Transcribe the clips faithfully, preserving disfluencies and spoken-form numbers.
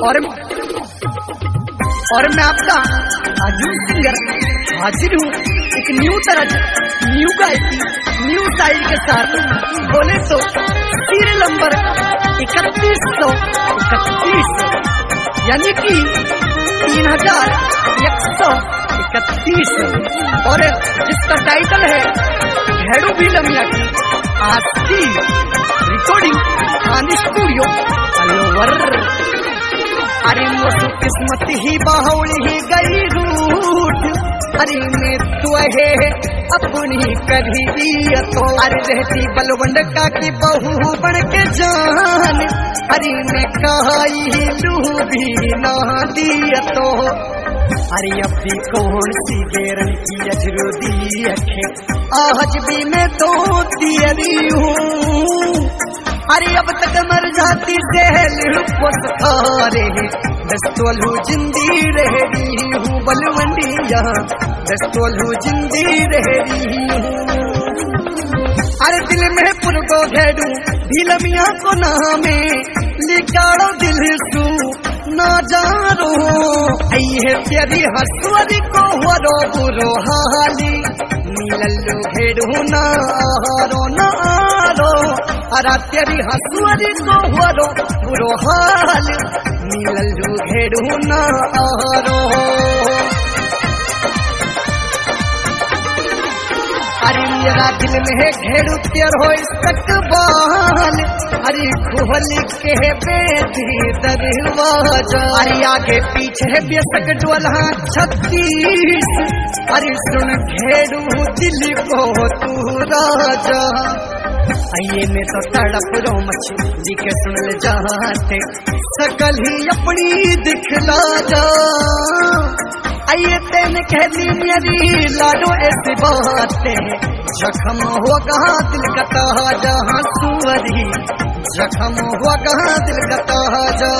और और मैं आपका अजीज सिंगर हाजिर हूँ एक न्यू तरह न्यू गायकी न्यू स्टाइल के साथ। बोले तो सीरियल नंबर इकतीस सौ इकतीस यानी कि तीन हजार एक सौ इकतीस और जिसका टाइटल है घेड़ू भी लमिया की आज की रिकॉर्डिंग खान स्टूडियो अलवर। अरे मोसु किस्मत ही बाहुल ही गई रूठ, अरे मैं तो है अपनी कभी तो अरे रहती बलवंड का की बहू बन के जान, अरे मैं कहाई लू भी ना दिया तो अरे अब भी कौन सी बेरन की अजरू दी अखे आज भी मैं तो दियरी हूँ। अरे अब तक मर जाती सहल पुसखारे दस्तोलू जिंदी रह रही हूँ बलवंडी यहाँ दस्तोलू जिंदी रह रही हूँ। अरे दिल में पुरको घेड़ू ढीलमिया को नामे लिकाड़ो दिल सू ना जानो अये तेरी हसवरी को वरो बुरो हाली नीलल्लू घेड़ू ना आरो ना आरो अरा तेरी हसवरी को वरो बुरो हाल नीलल्लू घेड़ू ना आरो। अरे मेरा दिल में है घेड़ू तेर हो इस्तकबाल, अरे खुहल के बेटी दरवाजा अरे आगे पीछे बेसक डोला छत्तीस, अरे सुन घेड़ू दिल को तू राजा आइए में तो तड़प रो मछली के सुन ले जाते सकल ही अपनी दिखला जा। आइए तेन कह दी मेरी लाडो ऐसी बातें जख्म हुआ कहाँ दिल का ताजा सुअरी जख्म हुआ कहाँ दिल का ताजा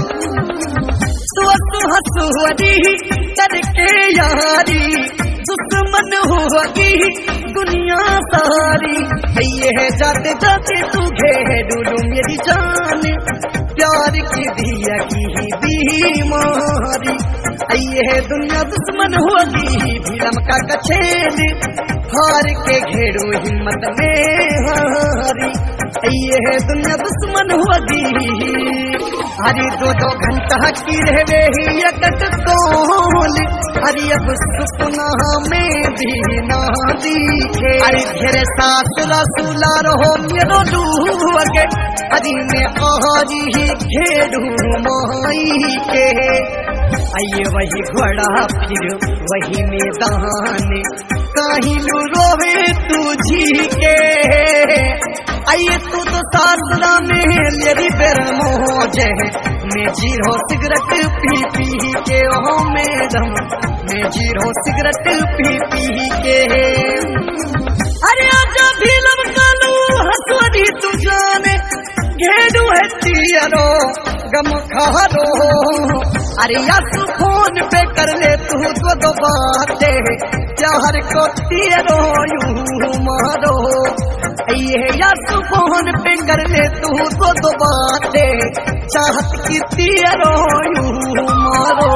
सुअरी करके यारी दुश्मन होगी दुनिया सारी ये है जाते जाते तू घेड़ू मेरी जान प्यार की दिया की बीमारी ये है दुनिया दुश्मन होगी भीलम का कछेल हार के घेड़ू हिम्मत में हारी ये है दुनिया दुश्मन होगी। अरे दो दो घंटा की रहे ही अकट कौल अरे अब सुपना में भी ना दिखे अरे घेरे सास रसूला रहो मेरो लूगे अरे मैं आज ही घेड़ू माई के आइए वही घोड़ा फिर वही मैदान कहीं लू रोवे तुझी के आइए तू तो सासरा में मेरी बेर मोजे मैं जीरो सिगरेट पी पी के ओ मैडम मैं जीरो सिगरेट पी पी के अरे आजा भीलम कालू हसवरी तू जाने घेड़ू है तियरो गम खारो अरे यासु फोन पे कर ले तू तो दो बातें प्यार को तियरो यूं मारो ये यासु फोन पे कर ले तू तो दो बातें चाहत की तियरो यूं मारो।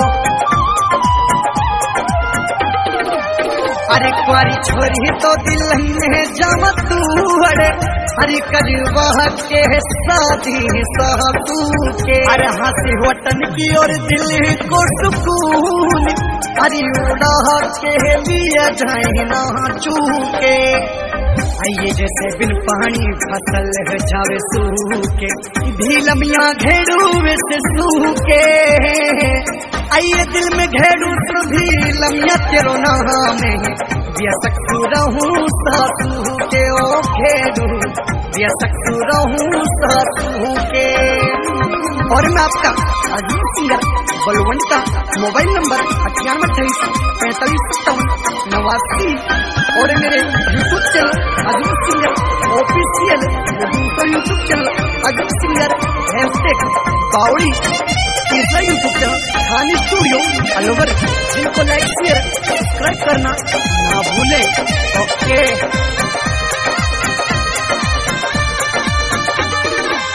अरे कुआरी छोरी तो दिल में जम तू अरे हरी करवा के शादी सासू के अरे हंसी वतन की और दिल को सुकून अरे उड़ा के लिए जाए ना चूके आइए जैसे बिन पानी फसल जावे सूखे भीलमिया घेड़ू से सूखे आइए दिल में घेड़ू तो भीलमिया तेरो नाम व्यसक रहूं सासू के ओ घेड़ू व्यसक रहूं सासू के। और मैं आपका अजीज सिंगर बलवंत का मोबाइल नंबर अठानवे अट्ठाईस पैंतालीस सत्तावन नवासी और मेरे YouTube channel Aziz singer official दूसरा YouTube channel Aziz singer hashtag Bawdi तीसरा YouTube channel Khan studio Alwar जिनको लाइक शेयर सब्सक्राइब करना ना भूले। ओके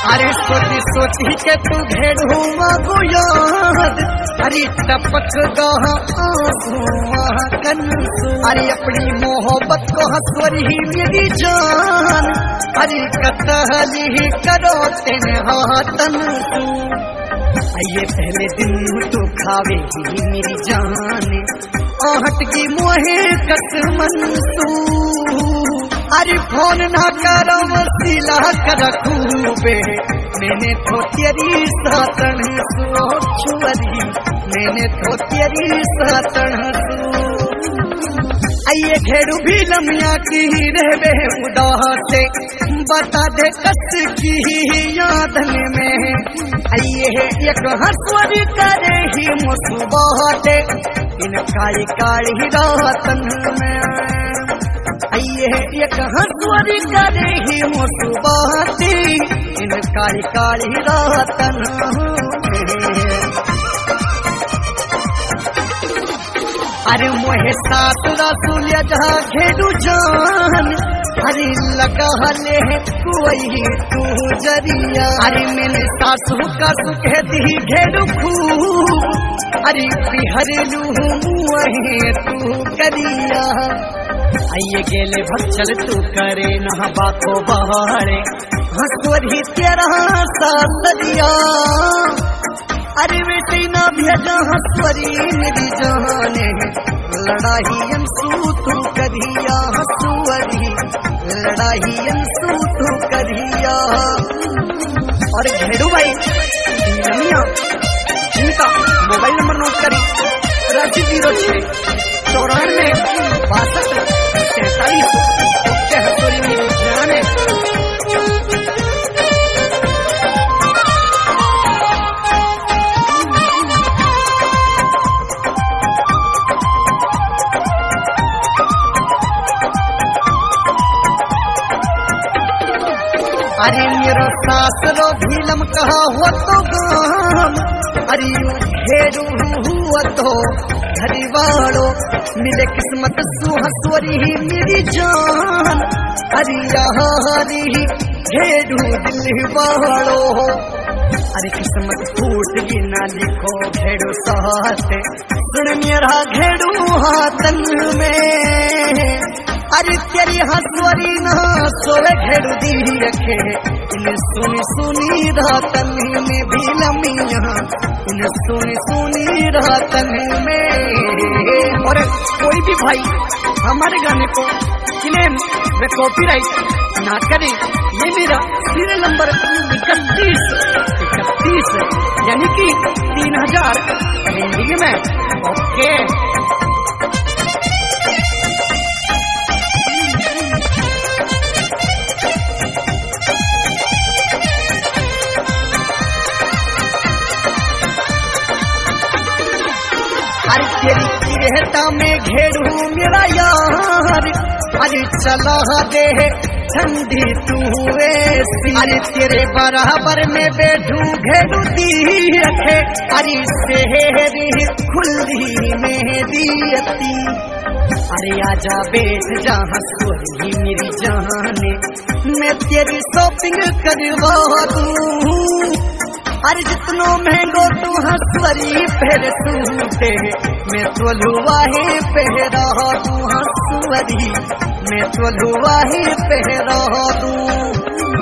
अरे सोची सोची के तू घेरू मागो याद, अरे टपक गहा आंसुआ कनसू, अरे अपनी मोहब्बत को हंसवरी मेरी जान, अरे कतहली करो तेन हाथन तू। ये पहले दिन तो खावे ही मेरी जान, आहट की मोहे कसमन तू, अरे फोन ना करो वसीला कर खूबे, मैंने तो तेरी सातन सो छुअरी, मैंने तो तेरी सातन सो। आइए घेरू भी लमिया की रहबे उदास, बता दे कस की यादन में, आइए एक हंसवरी करे ही मुस्कुराते इन काली काली रातन में, आइए एक हंसवरी करे ही मुस्कुराते इन काली काली रातन में। अरे मोहे साथ रसूल जहाँ घेरू जान, अरे लगा हले कोई तू जरिया, अरे मैंने सासू का सुख दी घेरू खूब, अरे बिहरलू मुहे तू करिया। आइए गेले भक्षल तू करे न बातो बहारे, हंसवरी तेरा सासरिया, अरे बेटी ना भेजा हंसवरी मेरी जाने, लड़ाई अंसू तू करिया हंसवरी, लड़ाई अंसू तू करिया। और घेरू भाई नमिया इनका मोबाइल नंबर नोट करी, राशि जीरो छः चौरानवे बासठ तैतालीस, हंसवरी मेरी जाने। अरे मेरो सासरो भीलम कहा हो तो गाम, अरे घेरू हुआ तो घरी वालो, मिले किस्मत सु हंसवरी ही मेरी जान, अरे हरी घेरू दिल वालो, अरे किस्मत फूट की ना लिखो घेरू साथ, सुन मेरा घेरू हाथन में, अरे तेरी हंसवरी ना सोवे घेरू दी रखे, इन सुनी सुनी रातन में भी लमिया, इन सुनी सुनी रातन में। और कोई भी भाई हमारे गाने को क्लेम व कॉपीराइट ना करे, ये मेरा सीरियल नंबर इकतीस इकतीस यानी कि तीन हजार हिंदी में। ओके तेरी रहता में घेरू मेरा यार, अरे चला दे ठंडी तू ऐसी, अरे तेरे बराबर में बैठू घेरू दी रखे, अरे शहरी खुली मेरी अती, अरे आजा बैठ जा हंसवरी मेरी जाने, मैं तेरी शॉपिंग करवा दूं, अरे जितनो महंगो तू हंसवरी पहर सूटे, मैं तो लुवाहे पहरा तू हंसवरी, मैं तो लुवाहे पहरा तू।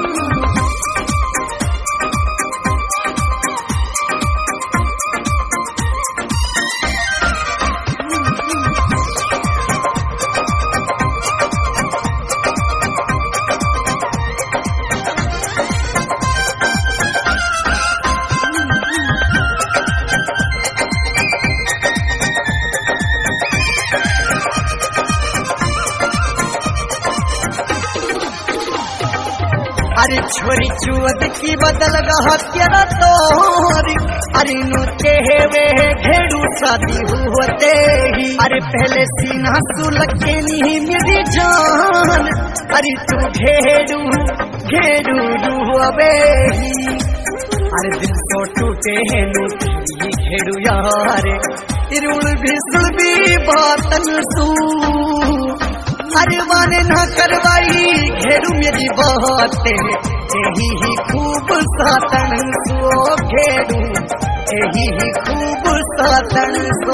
अरे छोरी चुअत की बदल गहा तेरा तोरी, अरे नु वे घेरू शादी होते ही, अरे पहले सीना सुलग के नहीं मेरी जान, अरे तू घेरू घेरू रुवे ही, अरे दिल तो टूटे हैं नु घेरू यारे, इरुल भी सुबी बातन सू, अरे माने ना करवाई घेरू मेरी बातें यही ही खूब सातन सो घेरू यही ही खूब सातन सो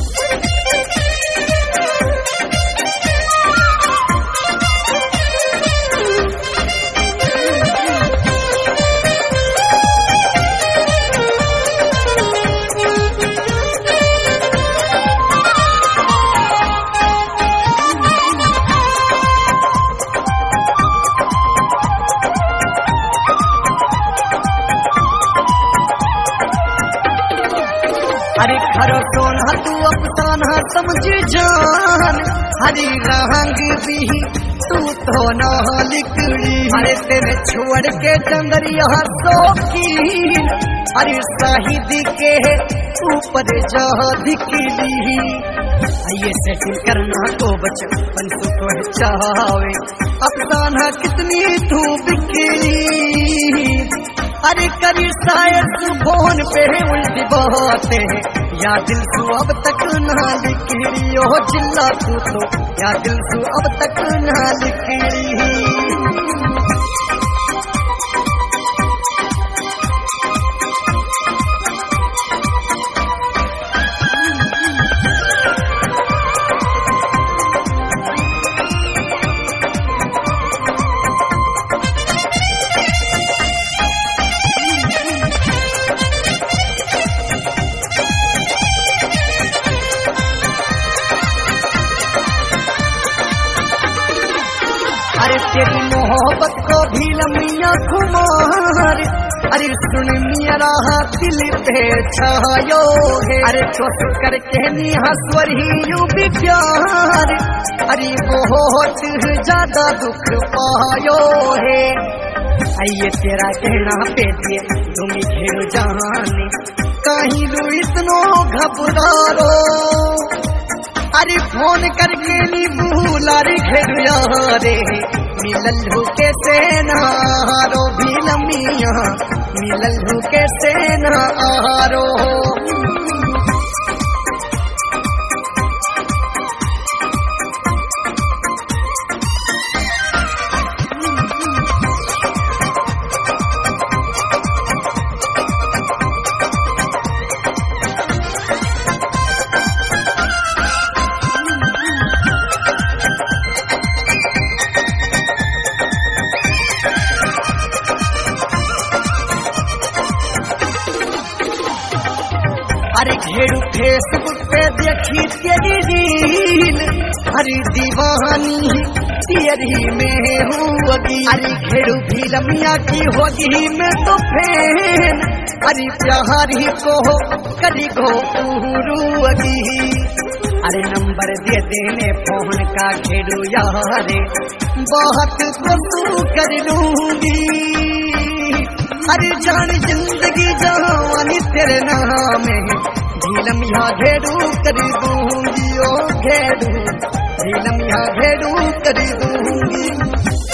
अरे खरो सोना तू अफसाना समझ जान हरी रंग भी तू तो ना लिकड़ी अरे तेरे छोड़ के डंगरिया सोखी अरे शाहिद के ऊपर जा दिखली ये सेटिंग करना तो बचपन को तो चाहे अफसाना कितनी तू बिखरी अरे करी शायद फोन पे उल्टी बातें या दिल तू अब तक ना लिखी हो चिल्ला तू तो या दिल तू अब तक ना लिखी अरे तेरी मोहब्बत को भी लमिया खुमार अरे सुन मेरा दिल पे छायो है अरे चोट करके नी हंसवर ही यूं भी प्यार अरे बहुत ज्यादा दुख पायो है आइए तेरा कहना पे दिए तुम घेर जाने कहीं लू इतनो घबरारो अरे फोन करके नी भूला रे घेरिया रे मिलल्लू के सेनारो भी लमिया मिलल्लू के सेनारो अरे घेरू फेसबुक पे देखी तेरी रील अरे दीवानी तेरी में होगी अरे घेरू भी लमिया की होगी मैं तो फैन अरे प्यार ही को करी को पूरूगी अरे नंबर दे देने फोन का घेरू यारे बहुत को तू कर लूंगी अरे जान जिंदगी जवानी तेरे नाम है झीलम यहाँ घेरू कर दूंगी ओ घेरू झीलम यहाँ घेरू कर दूंगी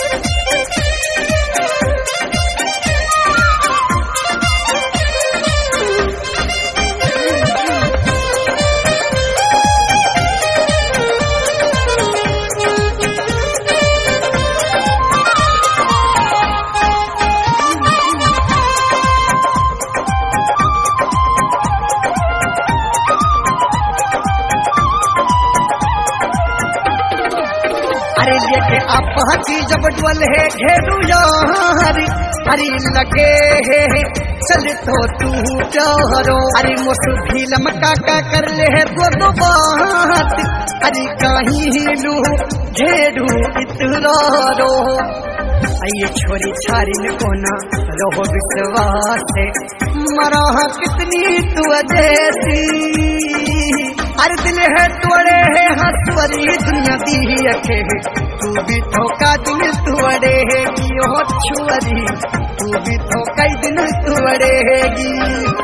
अरे लेके आप हकी जब डवल है घेरू यार अरे लगे है चल तो तू प्यारो अरे मुसफी लमका का कर ले है दो दो बात अरे कहीं ही लू घेरू इतना रो ये छोरी छारी में कोना रहो विश्वास है मरा कितनी तू जैसी अरे दिल है तोड़े है हंसवरी दुनिया दी अखे तू भी ठोका दिल तोड़े है की हो छुअरी तू भी ठोका दिन तोड़ेगी।